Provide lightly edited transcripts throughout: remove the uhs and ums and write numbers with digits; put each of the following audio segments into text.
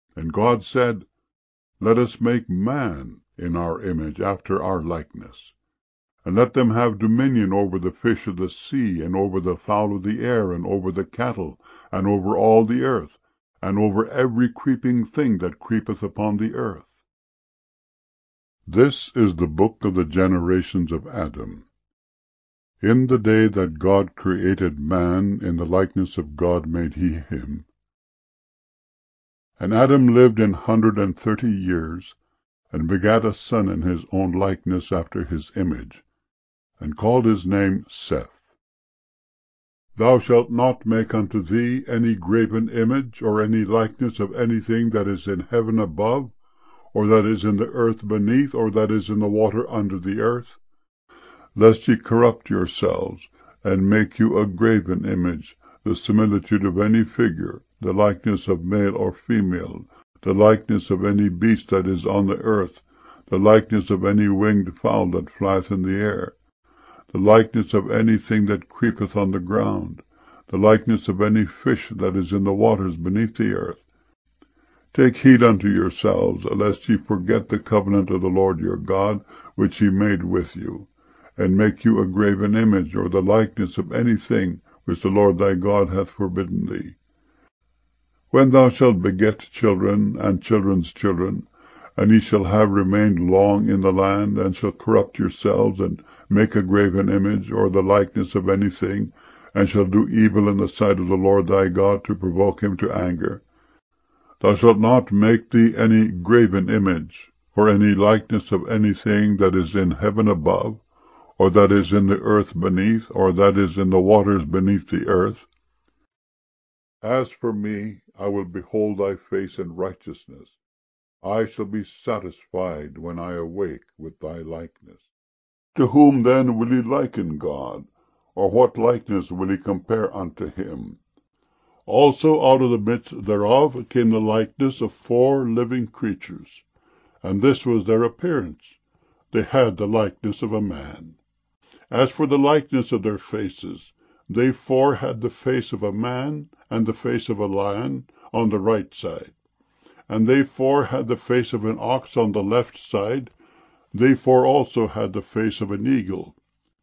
And God said, Let us make man in our image, after our likeness. And let them have dominion over the fish of the sea, and over the fowl of the air, and over the cattle, and over all the earth, and over every creeping thing that creepeth upon the earth. This is the book of the generations of Adam. In the day that God created man, in the likeness of God made he him. And Adam lived 130 years, and begat a son in his own likeness after his image, and called his name Seth. Thou shalt not make unto thee any graven image, or any likeness of anything that is in heaven above, or that is in the earth beneath, or that is in the water under the earth, lest ye corrupt yourselves, and make you a graven image, the similitude of any figure, the likeness of male or female, the likeness of any beast that is on the earth, the likeness of any winged fowl that flieth in the air, the likeness of anything that creepeth on the ground, the likeness of any fish that is in the waters beneath the earth. Take heed unto yourselves, lest ye forget the covenant of the Lord your God, which he made with you, and make you a graven image, or the likeness of anything which the Lord thy God hath forbidden thee. When thou shalt beget children, and children's children, and ye shall have remained long in the land, and shall corrupt yourselves, and make a graven image, or the likeness of anything, and shall do evil in the sight of the Lord thy God, to provoke him to anger, thou shalt not make thee any graven image, or any likeness of anything that is in heaven above, or that is in the earth beneath, or that is in the waters beneath the earth. As for me, I will behold thy face in righteousness. I shall be satisfied when I awake with thy likeness. To whom then will ye liken God? Or what likeness will ye compare unto him? Also out of the midst thereof came the likeness of 4 living creatures, and this was their appearance. They had the likeness of a man. As for the likeness of their faces, they 4 had the face of a man, and the face of a lion on the right side. And they 4 had the face of an ox on the left side. They 4 also had the face of an eagle.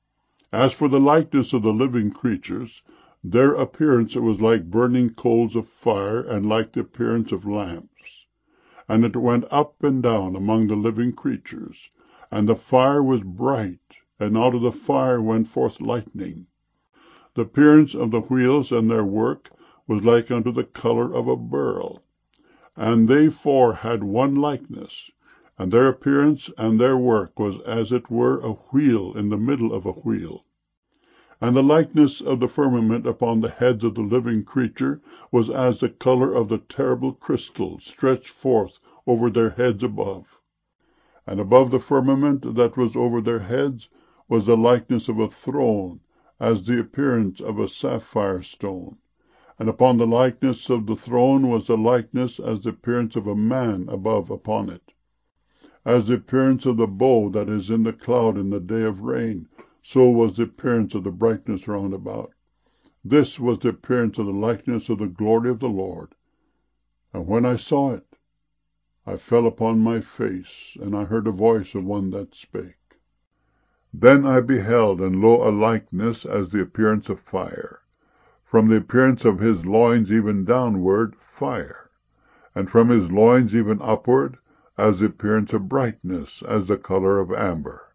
As for the likeness of the living creatures, their appearance it was like burning coals of fire, and like the appearance of lamps. And it went up and down among the living creatures. And the fire was bright, and out of the fire went forth lightning. The appearance of the wheels and their work was like unto the color of a beryl. And they 4 had one likeness, and their appearance and their work was as it were a wheel in the middle of a wheel. And the likeness of the firmament upon the heads of the living creature was as the color of the terrible crystal stretched forth over their heads above. And above the firmament that was over their heads was the likeness of a throne, as the appearance of a sapphire stone. And upon the likeness of the throne was the likeness as the appearance of a man above upon it. As the appearance of the bow that is in the cloud in the day of rain, so was the appearance of the brightness round about. This was the appearance of the likeness of the glory of the Lord. And when I saw it, I fell upon my face, and I heard a voice of one that spake. Then I beheld, and lo, a likeness as the appearance of fire. From the appearance of his loins even downward, fire, and from his loins even upward, as the appearance of brightness, as the color of amber.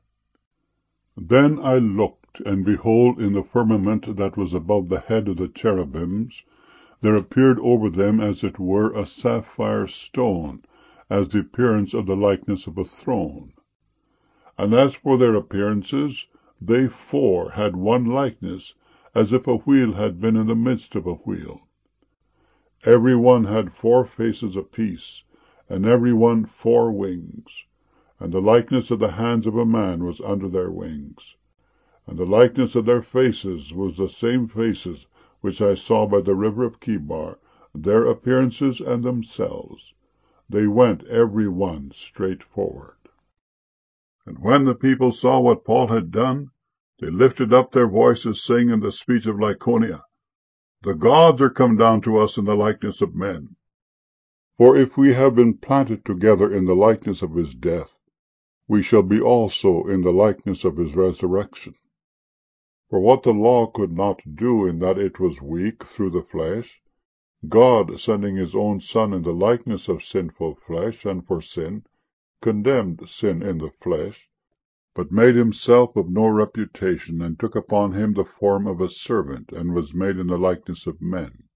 Then I looked, and behold, in the firmament that was above the head of the cherubims, there appeared over them as it were a sapphire stone, as the appearance of the likeness of a throne. And as for their appearances, they 4 had one likeness, as if a wheel had been in the midst of a wheel. Every one had 4 faces apiece, and every one 4 wings. And the likeness of the hands of a man was under their wings. And the likeness of their faces was the same faces which I saw by the river of Chebar, their appearances and themselves. They went every one straight forward. And when the people saw what Paul had done, they lifted up their voices, saying in the speech of Lycaonia, The gods are come down to us in the likeness of men. For if we have been planted together in the likeness of his death, we shall be also in the likeness of his resurrection. For what the law could not do, in that it was weak through the flesh, God, sending his own Son in the likeness of sinful flesh, and for sin, condemned sin in the flesh, but made himself of no reputation, and took upon him the form of a servant, and was made in the likeness of men.